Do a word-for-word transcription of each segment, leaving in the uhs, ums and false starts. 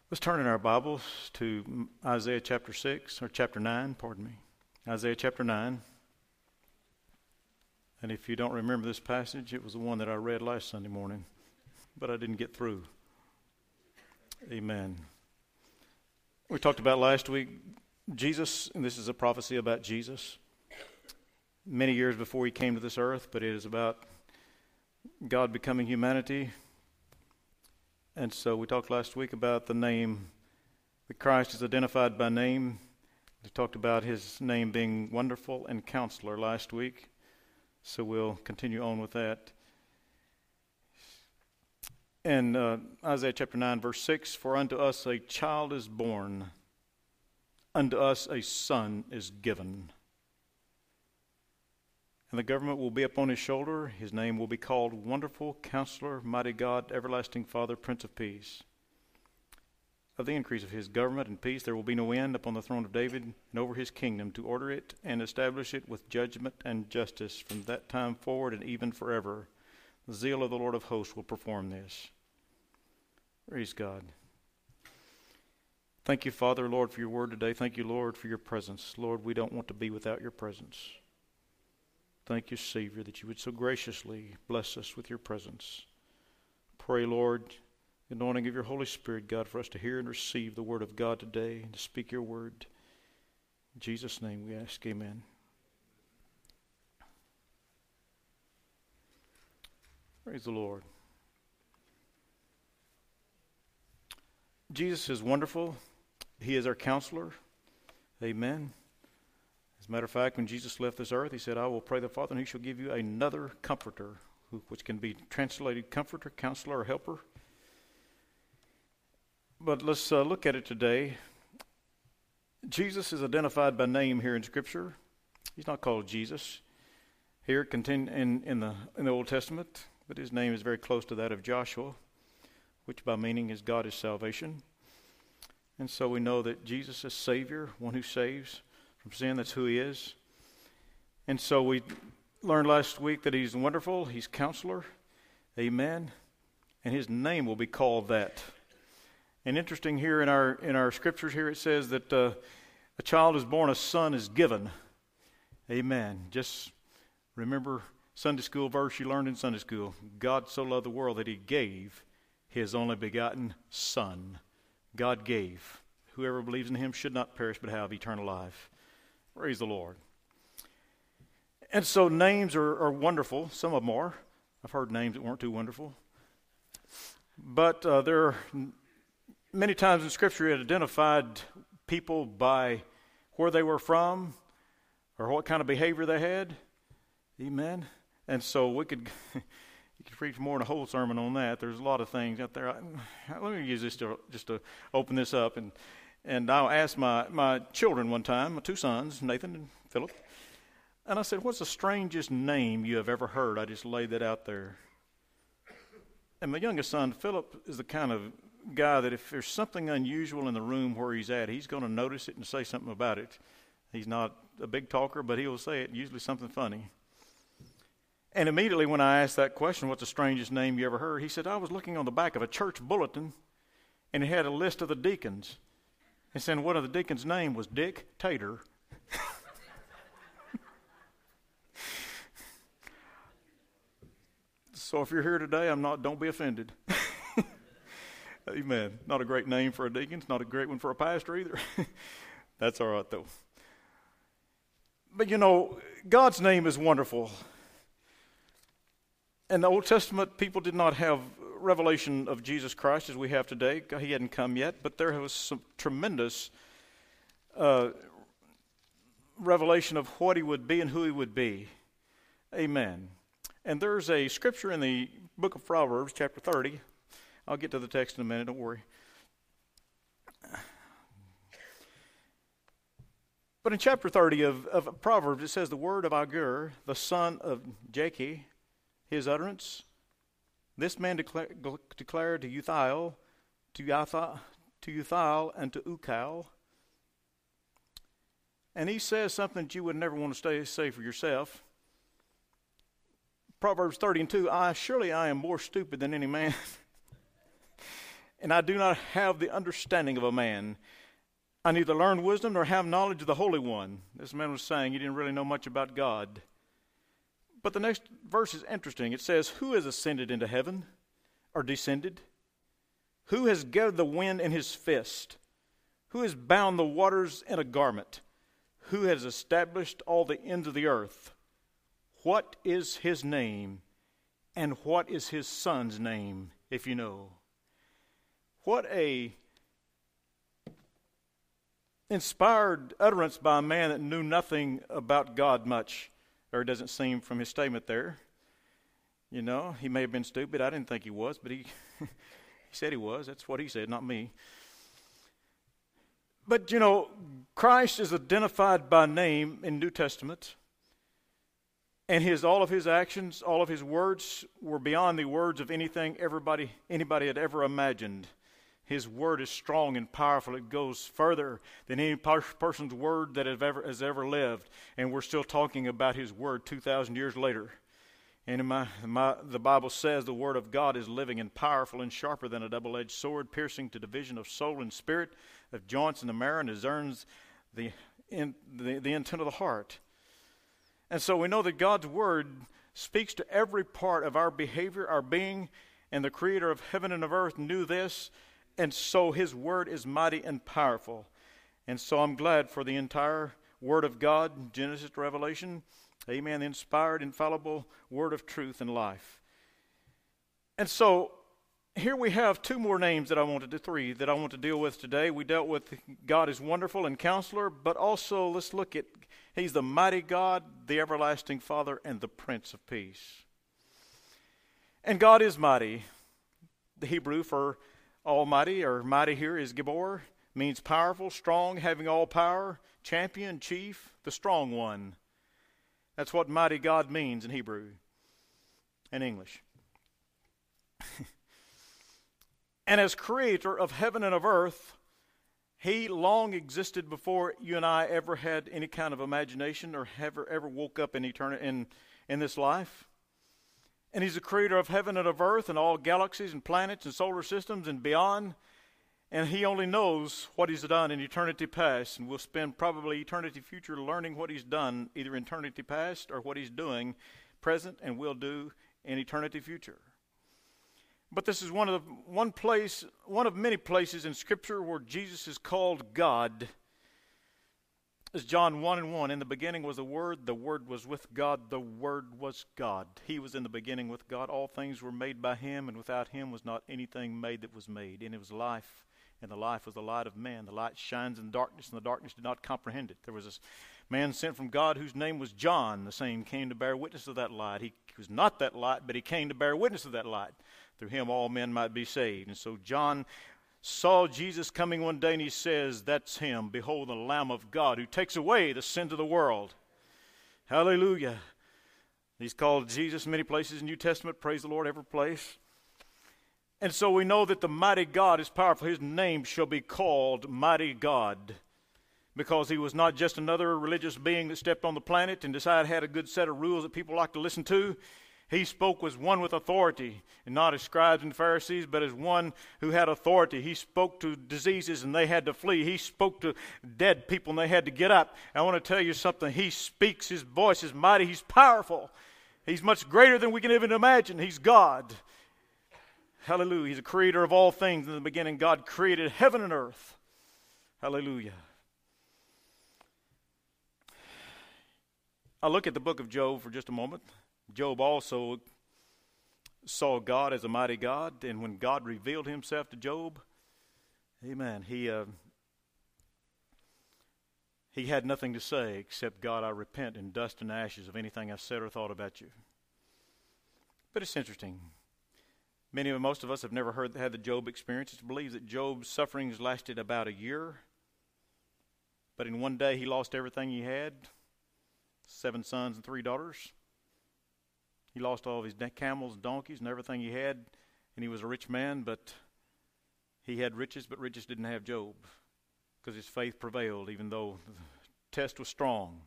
Let's turn in our Bibles to Isaiah chapter six, or chapter nine, pardon me. Isaiah chapter nine. And if you don't remember this passage, it was the one that I read last Sunday morning, but I didn't get through. Amen. We talked about last week Jesus, and this is a prophecy about Jesus, many years before he came to this earth, but it is about God becoming humanity. And so we talked last week about the name, that Christ is identified by name. We talked about his name being Wonderful and Counselor last week. So we'll continue on with that. And uh, Isaiah chapter nine, verse six, "For unto us a child is born, unto us a son is given. And the government will be upon his shoulder. His name will be called Wonderful, Counselor, Mighty God, Everlasting Father, Prince of Peace. Of the increase of his government and peace there will be no end upon the throne of David and over his kingdom, to order it and establish it with judgment and justice from that time forward and even forever. The zeal of the Lord of hosts will perform this." Praise God. Thank you, Father, Lord, for your word today. Thank you, Lord, for your presence. Lord, we don't want to be without your presence. Thank you, Savior, that you would so graciously bless us with your presence. Pray, Lord, the anointing of your Holy Spirit, God, for us to hear and receive the word of God today and to speak your word. In Jesus' name we ask, amen. Praise the Lord. Jesus is wonderful. He is our counselor. Amen. As a matter of fact, when Jesus left this earth, he said, "I will pray the Father, and he shall give you another comforter," which can be translated comforter, counselor, or helper. But let's uh, look at it today. Jesus is identified by name here in Scripture. He's not called Jesus here continue in, in, the, in the Old Testament, but his name is very close to that of Joshua, which by meaning is God is salvation. And so we know that Jesus is Savior, one who saves from sin. That's who he is. And so we learned last week that he's wonderful, he's counselor, amen, and his name will be called that. And interesting here in our in our scriptures here, it says that uh, a child is born, a son is given, amen. Just remember Sunday school verse you learned in Sunday school. God so loved the world that he gave his only begotten Son. God gave. Whoever believes in him should not perish but have eternal life. Praise the Lord. And so names are, are wonderful. Some of them are. I've heard names that weren't too wonderful. But uh, there are many times in Scripture it identified people by where they were from or what kind of behavior they had. Amen. And so we could... You could preach more than a whole sermon on that. There's a lot of things out there. I, let me use this to, just to open this up. And, and I asked my, my children one time, my two sons, Nathan and Philip, and I said, "What's the strangest name you have ever heard?" I just laid that out there. And my youngest son, Philip, is the kind of guy that if there's something unusual in the room where he's at, he's going to notice it and say something about it. He's not a big talker, but he will say it, usually something funny. And immediately when I asked that question, "What's the strangest name you ever heard?" he said, "I was looking on the back of a church bulletin, and it had a list of the deacons. And said one of the deacons' name was Dick Tater." So if you're here today, I'm not. Don't be offended. Amen. Not a great name for a deacon. It's not a great one for a pastor either. That's all right, though. But you know, God's name is wonderful. In the Old Testament, people did not have revelation of Jesus Christ as we have today. He hadn't come yet, but there was some tremendous uh, revelation of what he would be and who he would be. Amen. And there's a scripture in the book of Proverbs, chapter thirty. I'll get to the text in a minute, don't worry. But in chapter thirty of, of Proverbs, it says, "The word of Agur, the son of Jakeh, his utterance, this man declare, declared to Uthiel, to Yatha, to Uthiel, and to Ukal." And he says something that you would never want to stay, say for yourself. Proverbs thirty and two, "I surely I am more stupid than any man, and I do not have the understanding of a man. I neither learn wisdom nor have knowledge of the Holy One. This man was saying he didn't really know much about God. But the next verse is interesting. It says, who has ascended into heaven or descended? Who has gathered the wind in his fist? Who has bound the waters in a garment? Who has established all the ends of the earth? What is his name? And what is his son's name, if you know? What a inspired utterance by a man that knew nothing about God much, or it doesn't seem from his statement there. You know, he may have been stupid. I didn't think he was, but he, he said he was. That's what he said, not me. But, you know, Christ is identified by name in New Testament, and his all of his actions, all of his words were beyond the words of anything everybody anybody had ever imagined. His word is strong and powerful. It goes further than any person's word that have ever, has ever lived. And we're still talking about his word two thousand years later. And in my, my, the Bible says the word of God is living and powerful and sharper than a double-edged sword, piercing to division of soul and spirit, of joints and the marrow, and discerns the, in, the, the intent of the heart. And so we know that God's word speaks to every part of our behavior, our being, and the creator of heaven and of earth knew this. And so his word is mighty and powerful. And so I'm glad for the entire word of God, Genesis to Revelation. Amen. The inspired, infallible word of truth and life. And so here we have two more names that I wanted to, three that I want to deal with today. We dealt with God is wonderful and counselor, but also let's look at, he's the mighty God, the everlasting Father, and the Prince of Peace. And God is mighty. The Hebrew for Almighty, or mighty here, is Gibor, means powerful, strong, having all power, champion, chief, the strong one. That's what mighty God means in Hebrew and English. And as creator of heaven and of earth, he long existed before you and I ever had any kind of imagination or ever ever woke up in eternity in, in this life. And he's the creator of heaven and of earth and all galaxies and planets and solar systems and beyond. And he only knows what he's done in eternity past. And we'll spend probably eternity future learning what he's done, either in eternity past or what he's doing present and will do in eternity future. But this is one of the, one place, one of many places in Scripture where Jesus is called God. As John one and one, in the beginning was the Word, the Word was with God, the Word was God. He was in the beginning with God. All things were made by him, and without him was not anything made that was made. And it was life, and the life was the light of man. The light shines in darkness, and the darkness did not comprehend it. There was this man sent from God whose name was John. The same came to bear witness of that light. He was not that light, but he came to bear witness of that light. Through him all men might be saved. And so John saw Jesus coming one day, and he says, that's him. Behold, the Lamb of God who takes away the sins of the world. Hallelujah. He's called Jesus in many places in the New Testament. Praise the Lord, every place. And so we know that the mighty God is powerful. His name shall be called Mighty God, because he was not just another religious being that stepped on the planet and decided had a good set of rules that people like to listen to. He spoke as one with authority, and not as scribes and Pharisees, but as one who had authority. He spoke to diseases and they had to flee. He spoke to dead people and they had to get up. I want to tell you something. He speaks. His voice is mighty. He's powerful. He's much greater than we can even imagine. He's God. Hallelujah. He's the creator of all things. In the beginning, God created heaven and earth. Hallelujah. I'll look at the book of Job for just a moment. Job also saw God as a mighty God, and when God revealed himself to Job, amen, he uh, he had nothing to say except, God, I repent in dust and ashes of anything I said or thought about you. But it's interesting. Many of most of us have never heard had the Job experience. It's believed that Job's sufferings lasted about a year, but in one day he lost everything he had, seven sons and three daughters. He lost all of his camels and donkeys and everything he had, and he was a rich man, but he had riches, but riches didn't have Job, because his faith prevailed, even though the test was strong.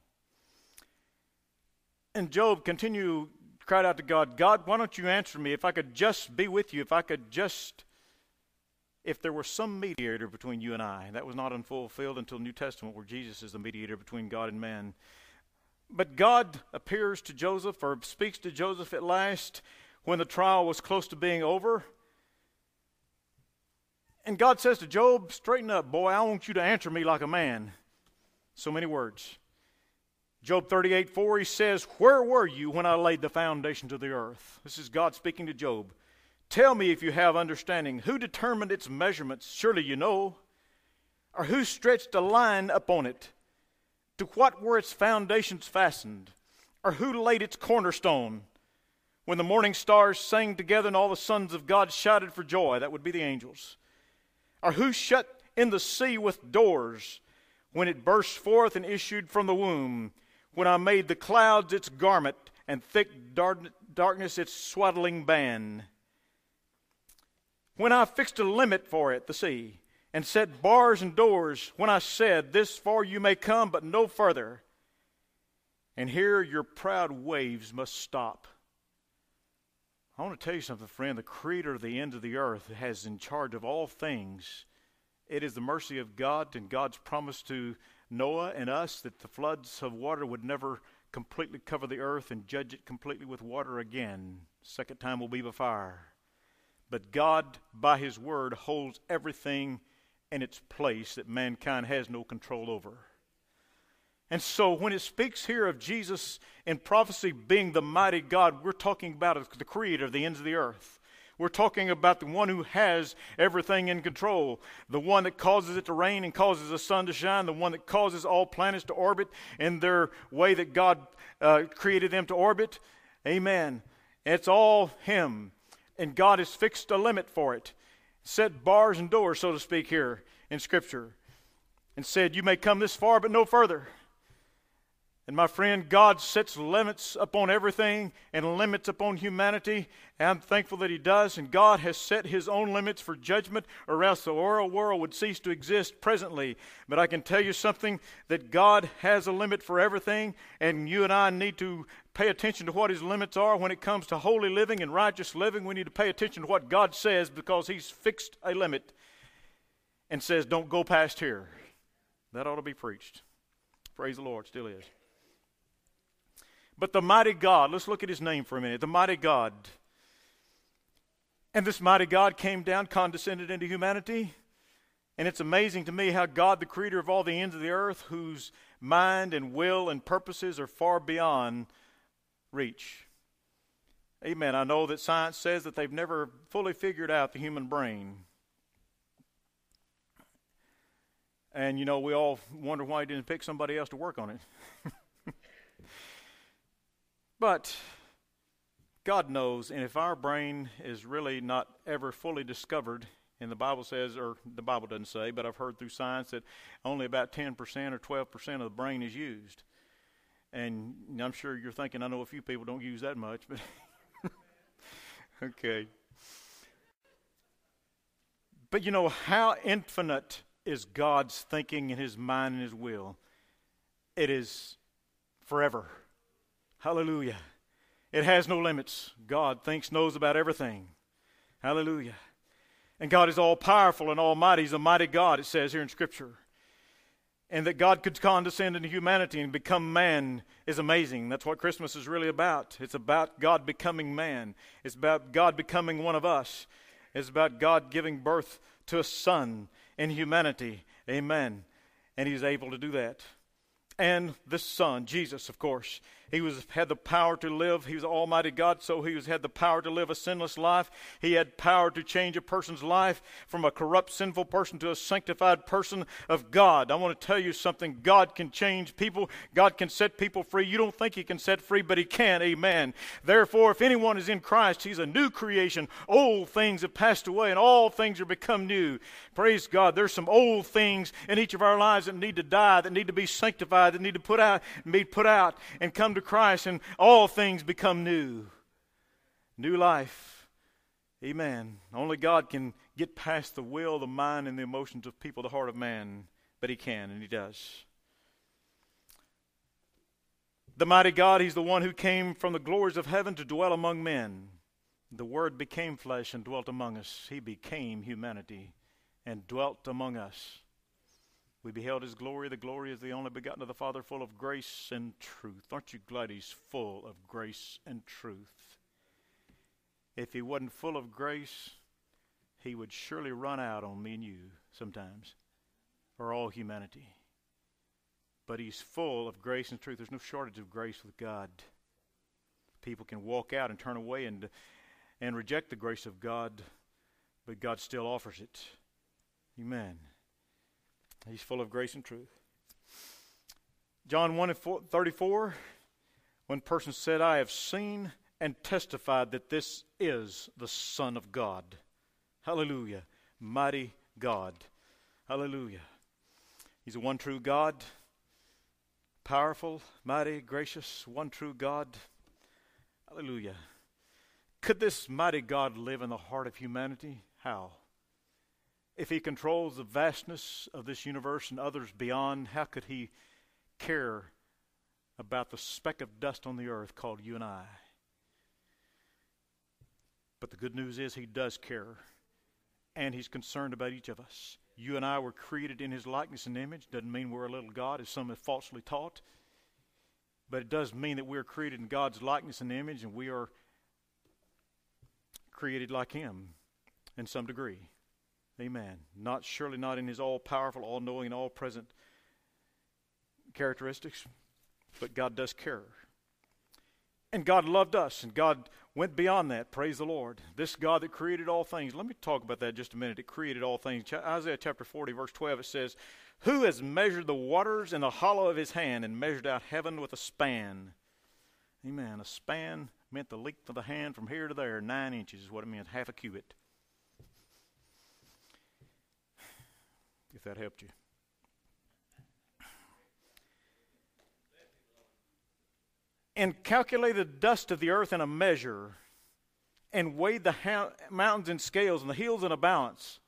And Job continued, cried out to God, God, why don't you answer me? If I could just be with you, if I could just, if there were some mediator between you and I. That was not unfulfilled until the New Testament, where Jesus is the mediator between God and man. But God appears to Joseph, or speaks to Joseph at last, when the trial was close to being over. And God says to Job, straighten up, boy, I want you to answer me like a man. So many words. Job thirty-eight four, he says, where were you when I laid the foundations of the earth? This is God speaking to Job. Tell me if you have understanding. Who determined its measurements? Surely you know. Or who stretched a line upon it? To what were its foundations fastened? Or who laid its cornerstone? When the morning stars sang together and all the sons of God shouted for joy, that would be the angels. Or who shut in the sea with doors when it burst forth and issued from the womb? When I made the clouds its garment and thick dark- darkness its swaddling band? When I fixed a limit for it, the sea, and set bars and doors, when I said, this far you may come, but no further. And here your proud waves must stop. I want to tell you something, friend. The Creator of the ends of the earth has in charge of all things. It is the mercy of God and God's promise to Noah and us that the floods of water would never completely cover the earth and judge it completely with water again. Second time will be by fire. But God, by His word, holds everything in its place that mankind has no control over. And so when it speaks here of Jesus in prophecy being the mighty God, we're talking about the Creator of the ends of the earth. We're talking about the one who has everything in control, the one that causes it to rain and causes the sun to shine, the one that causes all planets to orbit in their way that God uh, created them to orbit. Amen. It's all Him. And God has fixed a limit for it, set bars and doors, so to speak, here in Scripture, and said, you may come this far, but no further. And my friend, God sets limits upon everything and limits upon humanity, and I'm thankful that He does. And God has set His own limits for judgment, or else the world would cease to exist presently. But I can tell you something, that God has a limit for everything, and you and I need to pay attention to what His limits are. When it comes to holy living and righteous living, we need to pay attention to what God says, because He's fixed a limit and says, don't go past here. That ought to be preached. Praise the Lord, still is. But the mighty God, let's look at His name for a minute. The mighty God. And this mighty God came down, condescended into humanity. And it's amazing to me how God, the Creator of all the ends of the earth, whose mind and will and purposes are far beyond reach. Amen. I know that science says that they've never fully figured out the human brain. And, you know, we all wonder why He didn't pick somebody else to work on it. But God knows, and if our brain is really not ever fully discovered, and the Bible says, or the Bible doesn't say, but I've heard through science that only about ten percent or twelve percent of the brain is used. And I'm sure you're thinking, I know a few people don't use that much, but okay. But you know, how infinite is God's thinking and His mind and His will? It is forever. Hallelujah. It has no limits. God thinks, knows about everything. Hallelujah. And God is all powerful and almighty. He's a mighty God, it says here in Scripture. And that God could condescend into humanity and become man is amazing. That's what Christmas is really about. It's about God becoming man. It's about God becoming one of us. It's about God giving birth to a son in humanity. Amen. And He's able to do that. And this Son, Jesus, of course, He was had the power to live. He was Almighty God, so He was had the power to live a sinless life. He had power to change a person's life from a corrupt, sinful person to a sanctified person of God. I want to tell you something. God can change people. God can set people free. You don't think He can set free, but He can. Amen. Therefore, if anyone is in Christ, he's a new creation. Old things have passed away, and all things are become new. Praise God. There's some old things in each of our lives that need to die, that need to be sanctified, that need to put out, be put out, and come to Christ, and all things become new. New life. Amen. Only God can get past the will, the mind, and the emotions of people, the heart of man. But He can, and He does. The mighty God, He's the one who came from the glories of heaven to dwell among men. The Word became flesh and dwelt among us. He became humanity. and dwelt among us. We beheld his glory. The glory is the only begotten of the Father, full of grace and truth. Aren't you glad he's full of grace and truth? If he wasn't full of grace, he would surely run out on me and you sometimes, or all humanity. But he's full of grace and truth. There's no shortage of grace with God. People can walk out and turn away and, and reject the grace of God, but God still offers it. Amen. He's full of grace and truth. John one and thirty-four, one person said, I have seen and testified that this is the Son of God. Hallelujah. Mighty God. Hallelujah. He's a one true God. Powerful, mighty, gracious, one true God. Hallelujah. Could this mighty God live in the heart of humanity? How? If he controls the vastness of this universe and others beyond, how could he care about the speck of dust on the earth called you and I? But the good news is he does care, and he's concerned about each of us. You and I were created in his likeness and image. Doesn't mean we're a little God, as some have falsely taught. But it does mean that we're created in God's likeness and image, and we are created like him in some degree. Amen. Not surely not in his all-powerful, all-knowing, and all-present characteristics, but God does care. And God loved us, and God went beyond that. Praise the Lord. This God that created all things. Let me talk about that just a minute. It created all things. Ch- Isaiah chapter forty, verse twelve, it says, who has measured the waters in the hollow of his hand and measured out heaven with a span? Amen. A span meant the length of the hand from here to there. Nine inches is what it meant. Half a cubit. If that helped you. And calculated the dust of the earth in a measure, and weighed the ha- mountains in scales and the hills in a balance.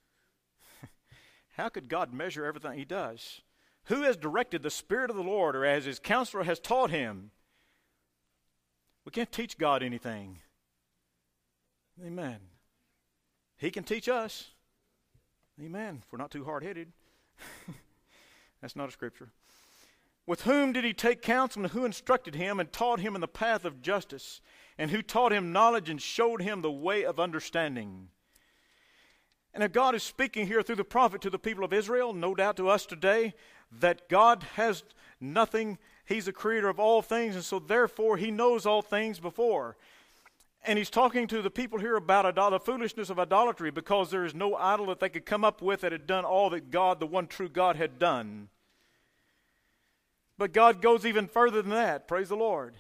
How could God measure everything he does? Who has directed the Spirit of the Lord, or as his counselor has taught him? We can't teach God anything. Amen. He can teach us. Amen. If we're not too hard-headed. That's not a scripture. With whom did he take counsel, and who instructed him and taught him in the path of justice, and who taught him knowledge and showed him the way of understanding? And if God is speaking here through the prophet to the people of Israel, no doubt to us today, that God has nothing, he's the creator of all things, and so therefore he knows all things before. And he's talking to the people here about idol- the foolishness of idolatry, because there is no idol that they could come up with that had done all that God, the one true God, had done. But God goes even further than that. Praise the Lord.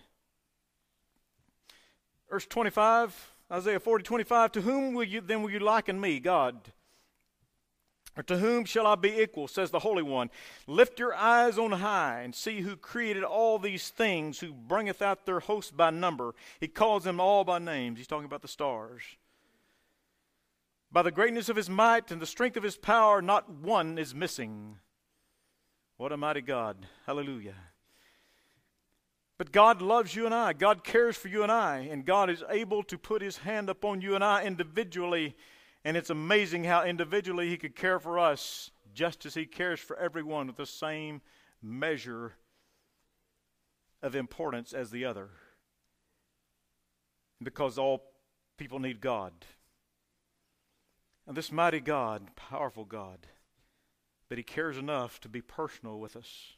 Verse twenty-five, Isaiah forty, twenty-five, to whom will you then will you liken me, God? Or to whom shall I be equal, says the Holy One? Lift your eyes on high and see who created all these things, who bringeth out their hosts by number. He calls them all by names. He's talking about the stars. By the greatness of his might and the strength of his power, not one is missing. What a mighty God. Hallelujah. But God loves you and I. God cares for you and I. And God is able to put his hand upon you and I individually. And it's amazing how individually he could care for us, just as he cares for everyone with the same measure of importance as the other. Because all people need God. And this mighty God, powerful God, but he cares enough to be personal with us.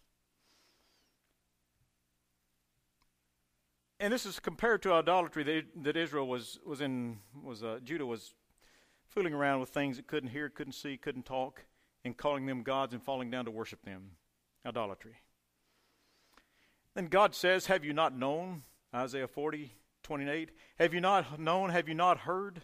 And this is compared to idolatry that, that Israel was was in was uh, Judah was fooling around with things it couldn't hear, couldn't see, couldn't talk, and calling them gods and falling down to worship them. Idolatry. Then God says, "Have you not known?" Isaiah forty, twenty-eight. Have you not known? Have you not heard?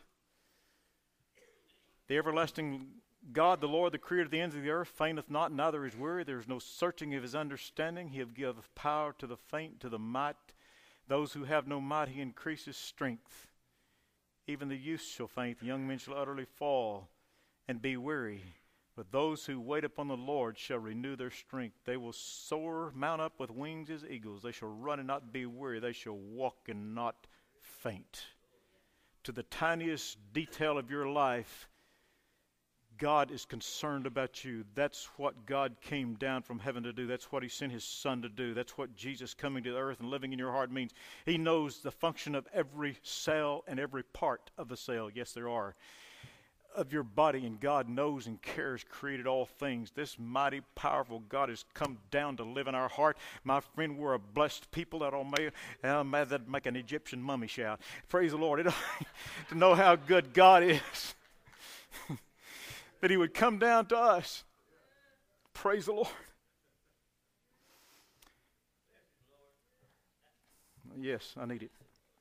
The everlasting God, the Lord, the creator of the ends of the earth, fainteth not, neither is weary. There is no searching of his understanding. He giveth power to the faint, to the might. Those who have no might, he increases strength. Even the youth shall faint, the young men shall utterly fall and be weary. But those who wait upon the Lord shall renew their strength. They will soar, mount up with wings as eagles. They shall run and not be weary. They shall walk and not faint. To the tiniest detail of your life, God is concerned about you. That's what God came down from heaven to do. That's what He sent His Son to do. That's what Jesus coming to the earth and living in your heart means. He knows the function of every cell and every part of the cell. Yes, there are. Of your body, and God knows and cares, created all things. This mighty, powerful God has come down to live in our heart. My friend, we're a blessed people. That all may, uh, may that make an Egyptian mummy shout. Praise the Lord. It, to know how good God is. That He would come down to us. Praise the Lord. Yes, I need it.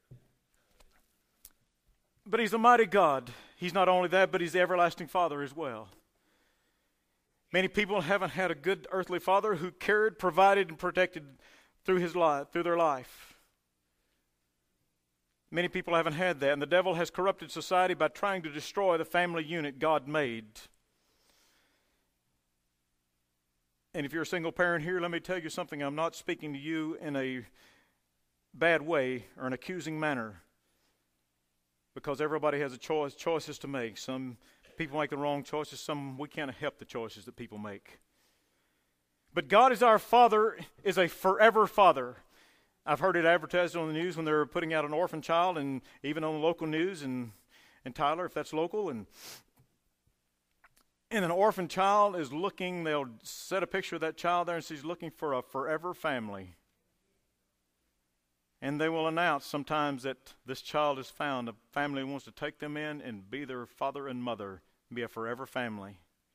But He's a mighty God. He's not only that, but He's the everlasting Father as well. Many people haven't had a good earthly father who cared, provided, and protected through his life, through their life. Many people haven't had that, and the devil has corrupted society by trying to destroy the family unit God made. And if you're a single parent here, let me tell you something. I'm not speaking to you in a bad way or an accusing manner, because everybody has a choice, choices to make. Some people make the wrong choices. Some we can't help the choices that people make. But God is our Father, is a forever Father. I've heard it advertised on the news when they're putting out an orphan child, and even on the local news in, in Tyler, if that's local. And, and an orphan child is looking, they'll set a picture of that child there and she's looking for a forever family. And they will announce sometimes that this child is found. A family wants to take them in and be their father and mother, be a forever family.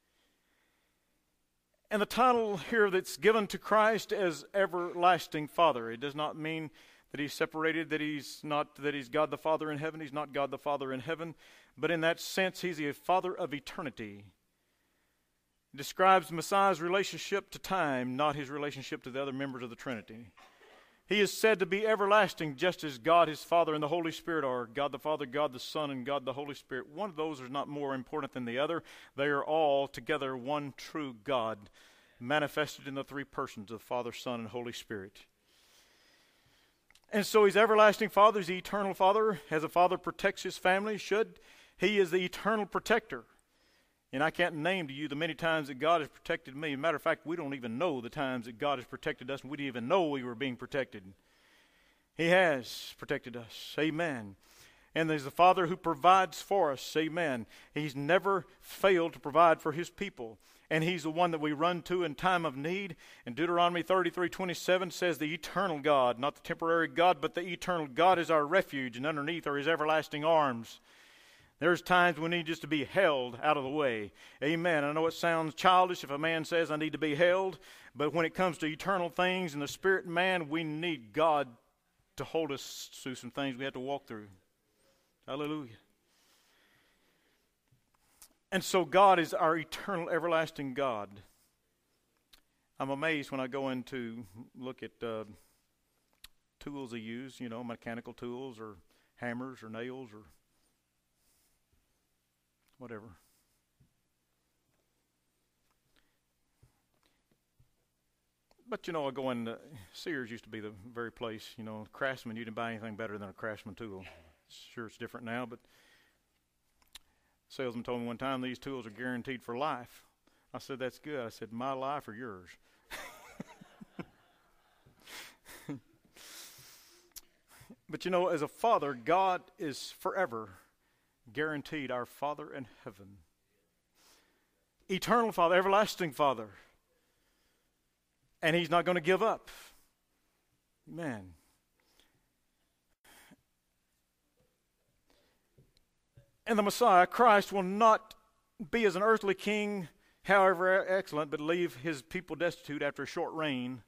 And the title here that's given to Christ is Everlasting Father. It does not mean that He's separated, that He's not, that He's God the Father in heaven. He's not God the Father in heaven. But in that sense, He's the Father of eternity. It describes Messiah's relationship to time, not His relationship to the other members of the Trinity. He is said to be everlasting, just as God His Father and the Holy Spirit are. God the Father, God the Son, and God the Holy Spirit. One of those is not more important than the other. They are all together one true God, manifested in the three persons of Father, Son, and Holy Spirit. And so He's everlasting Father. He's the eternal Father. As a father protects his family, should. He is the eternal protector. And I can't name to you the many times that God has protected me. As a matter of fact, we don't even know the times that God has protected us, and we didn't even know we were being protected. He has protected us. Amen. And there's the Father who provides for us. Amen. He's never failed to provide for His people. And He's the one that we run to in time of need. And Deuteronomy thirty-three twenty-seven says the eternal God, not the temporary God, but the eternal God is our refuge, and underneath are His everlasting arms. There's times we need just to be held out of the way. Amen. I know it sounds childish if a man says I need to be held, but when it comes to eternal things and the spirit and man, we need God to hold us through some things we have to walk through. Hallelujah. And so God is our eternal, everlasting God. I'm amazed when I go in to look at uh, tools they use, you know, mechanical tools or hammers or nails or whatever. But, you know, I go in, uh, Sears used to be the very place, you know, Craftsman, you didn't buy anything better than a Craftsman tool. Sure, it's different now, but salesman told me one time these tools are guaranteed for life. I said, that's good. I said, my life or yours? But, you know, as a father, God is forever guaranteed our Father in heaven. Eternal Father, everlasting Father. And He's not going to give up. Amen. And the Messiah, Christ, will not be as an earthly king, however excellent, but leave His people destitute after a short reign.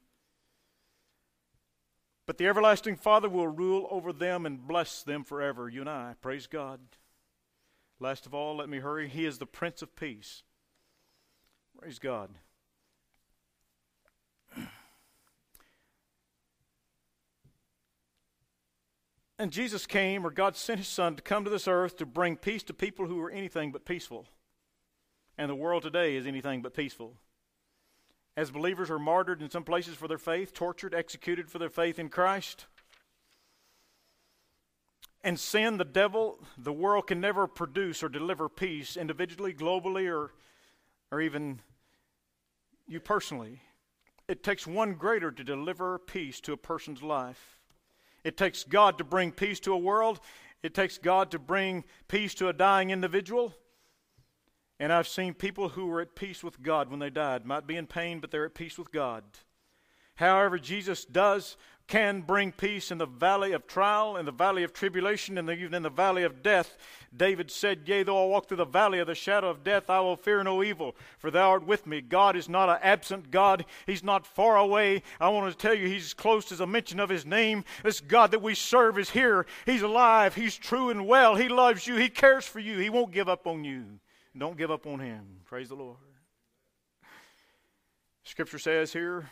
But the everlasting Father will rule over them and bless them forever. You and I, praise God. Last of all, let me hurry. He is the Prince of Peace. Praise God. And Jesus came, or God sent His Son to come to this earth to bring peace to people who are anything but peaceful. And the world today is anything but peaceful. As believers are martyred in some places for their faith, tortured, executed for their faith in Christ. And sin, the devil, the world can never produce or deliver peace individually, globally, or, or even you personally. It takes one greater to deliver peace to a person's life. It takes God to bring peace to a world. It takes God to bring peace to a dying individual. And I've seen people who were at peace with God when they died. Might be in pain, but they're at peace with God. However, Jesus does, can bring peace in the valley of trial, in the valley of tribulation, and even in the valley of death. David said, yea, though I walk through the valley of the shadow of death, I will fear no evil, for thou art with me. God is not an absent God. He's not far away. I want to tell you, he's as close as a mention of his name. This God that we serve is here. He's alive. He's true and well. He loves you. He cares for you. He won't give up on you. Don't give up on him. Praise the Lord. Scripture says here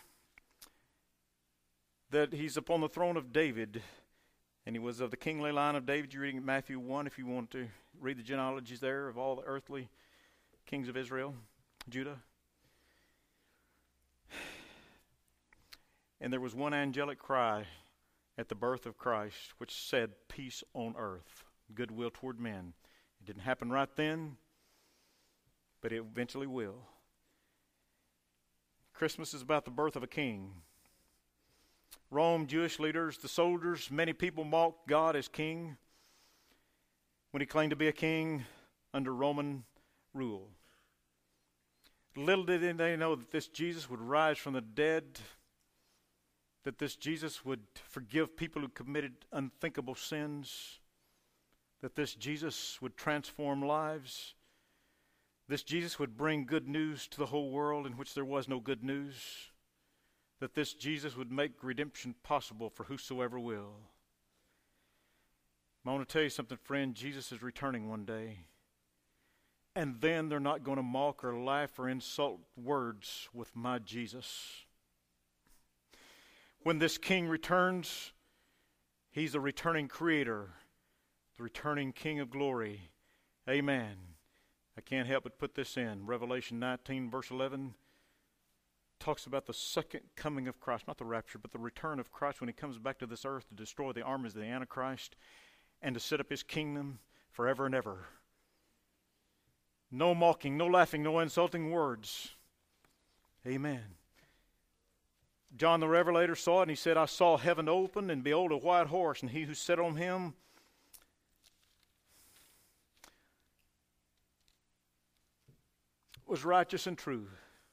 that he's upon the throne of David, and he was of the kingly line of David. You're reading Matthew one if you want to read the genealogies there of all the earthly kings of Israel, Judah. And there was one angelic cry at the birth of Christ, which said, peace on earth, goodwill toward men. It didn't happen right then, but it eventually will. Christmas is about the birth of a king. Rome, Jewish leaders, the soldiers, many people mocked God as king when he claimed to be a king under Roman rule. Little did they know that this Jesus would rise from the dead, that this Jesus would forgive people who committed unthinkable sins, that this Jesus would transform lives. This Jesus would bring good news to the whole world in which there was no good news. That this Jesus would make redemption possible for whosoever will. I want to tell you something, friend. Jesus is returning one day. And then they're not going to mock or laugh or insult words with my Jesus. When this King returns, he's the returning Creator, the returning King of glory. Amen. I can't help but put this in. Revelation nineteen, verse eleven. Talks about the second coming of Christ, not the rapture, but the return of Christ when he comes back to this earth to destroy the armies of the Antichrist and to set up his kingdom forever and ever. No mocking, no laughing, no insulting words. Amen. John the Revelator saw it and he said, I saw heaven open and behold a white horse, and he who sat on him was righteous and true.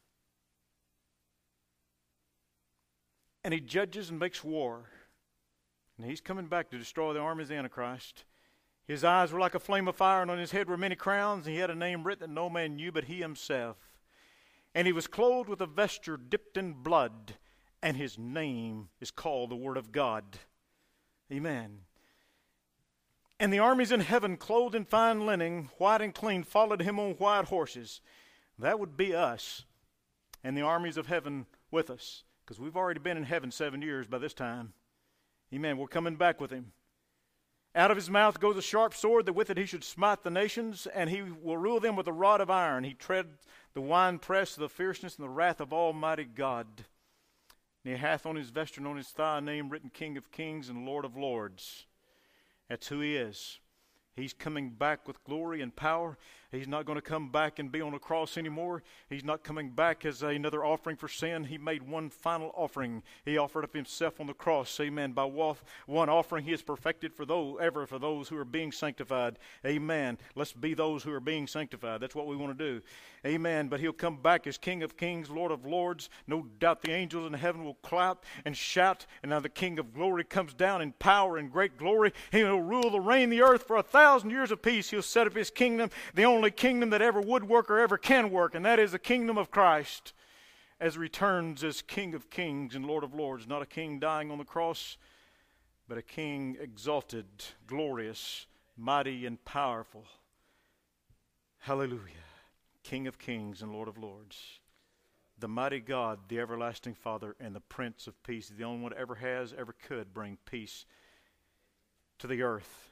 And he judges and makes war. And he's coming back to destroy the armies of the Antichrist. His eyes were like a flame of fire, and on his head were many crowns. And he had a name written that no man knew but he himself. And he was clothed with a vesture dipped in blood, and his name is called the Word of God. Amen. And the armies in heaven, clothed in fine linen, white and clean, followed him on white horses. That would be us, and the armies of heaven with us. Because we've already been in heaven seven years by this time. Amen. We're coming back with him. Out of his mouth goes a sharp sword, that with it he should smite the nations, and he will rule them with a rod of iron. He tread the winepress of the fierceness and the wrath of Almighty God. And he hath on his vesture and on his thigh a name written, King of Kings and Lord of Lords. That's who he is. He's coming back with glory and power. He's not going to come back and be on a cross anymore. He's not coming back as another offering for sin. He made one final offering. He offered up himself on the cross. Amen. By one offering, he is perfected for those, ever for those who are being sanctified. Amen. Let's be those who are being sanctified. That's what we want to do. Amen. But he'll come back as King of Kings, Lord of Lords. No doubt the angels in heaven will clap and shout. And now the King of glory comes down in power and great glory. He will rule the reign the earth for a thousand years of peace. He'll set up his kingdom, the only kingdom that ever would work or ever can work, and that is the kingdom of Christ, as returns as King of Kings and Lord of Lords. Not a king dying on the cross, but a king exalted, glorious, mighty, and powerful. Hallelujah. King of Kings and Lord of Lords. The mighty God, the everlasting Father, and the Prince of Peace, the only one that ever has, ever could bring peace to the earth.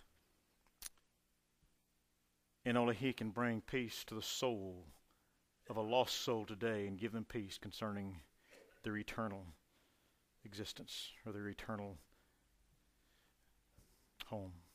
And only he can bring peace to the soul of a lost soul today and give them peace concerning their eternal existence or their eternal home.